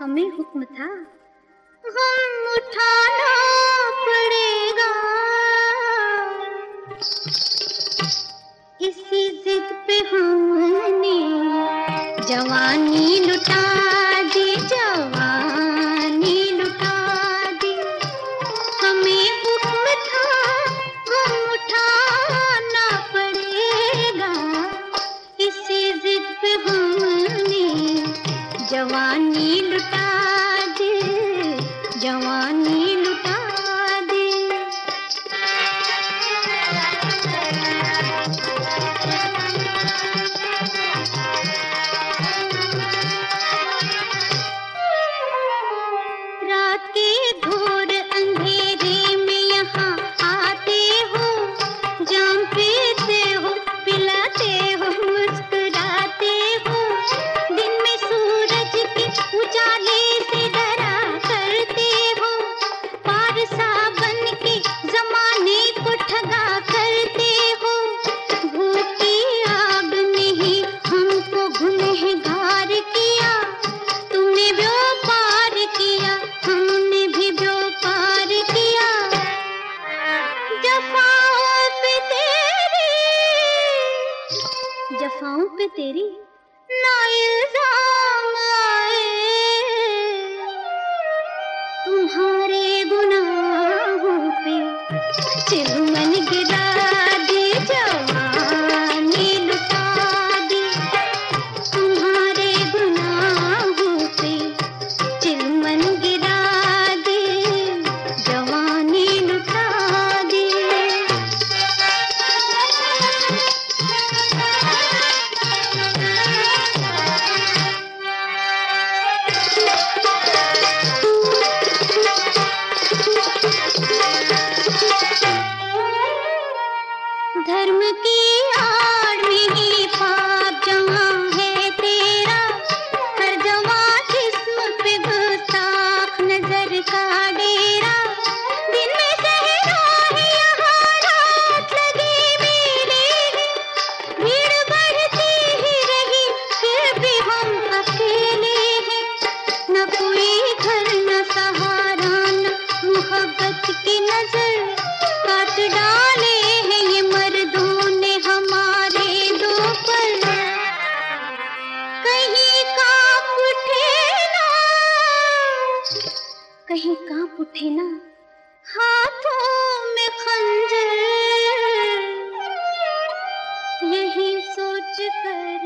हमें हुक्म था, हम उठाना पड़ेगा। इसी जिद पे हमने जवानी लुटा दी, जवानी लुटा दी। हमें हुक्म था, हम उठाना पड़ेगा। इसी जिद पे हमने जवानी लुटा दी, जवानी लुटा दी। रात के घोर अंधेरे में यहाँ आते हो, जाम पीते हो, पिलाते हो, मुस्कुराते हो। दिन में सूरज के उजाले से डरा करते हो, पारसा बन के जमाने को ठगा करते हो। भूख की आग ने ही हमको गुनहगार किया, तुमने व्यापार किया, हमने भी व्यापार किया। जफाओं पे तेरी, जफाओं पे तेरी ना इल्जाम आए, तुम्हारे गुनाहों पे चिलमन गिरा दी, जवानी लुटा दी। तुम्हारे गुनाहों पे चिलमन गिरा दी, जवानी लुटा दी। धर्म की आड़ में ही पाप जमा है तेरा, हर जमा जिस्म पे गुस्ताख नजर का डेरा। दिन में सहरा है यहाँ, रात लगी मेरे है, भीड़ बढ़ती ही रही, फिर भी हम अकेले हैं। न कोई घर न सहारा, न मोहब्बत की नजर, काट डाले हैं ये मर्दों ने हमारे दो पर। कहीं कांप उठे ना, कहीं कांप उठे ना हाथों में खंजर, यही सोच कर